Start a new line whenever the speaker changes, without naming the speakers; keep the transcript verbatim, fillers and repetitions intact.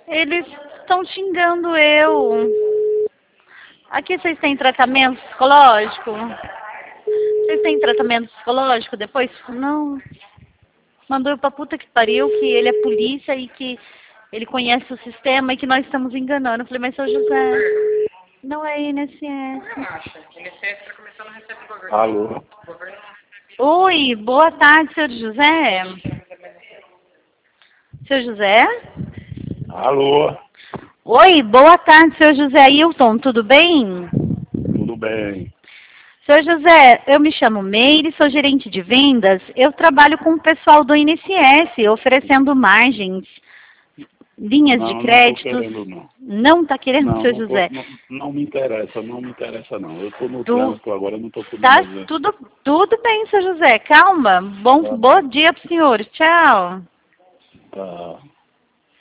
Eles estão xingando eu. Aqui vocês têm tratamento psicológico? Vocês têm tratamento psicológico depois? Não. Mandou eu pra puta que pariu, que ele é polícia e que ele conhece o sistema e que nós estamos enganando. Eu falei, mas seu José, não é I N S S.
Alô?
Oi, boa tarde, senhor José. Seu José?
Alô?
Oi, boa tarde, senhor José Ailton, tudo bem?
Tudo bem.
Senhor José, eu me chamo Meire, sou gerente de vendas. Eu trabalho com o pessoal do I N S S, oferecendo margens, linhas
não,
de créditos.
Não, estou querendo, não.
Não está querendo,
Não,
senhor
não, tô,
José?
não, não me interessa, não me interessa, não. Eu estou no
Tu,
trânsito agora, não estou podendo
tá
fazer.
tudo, tudo bem, senhor José, calma. Bom,
Tá,
bom dia para o senhor, tchau.
tá.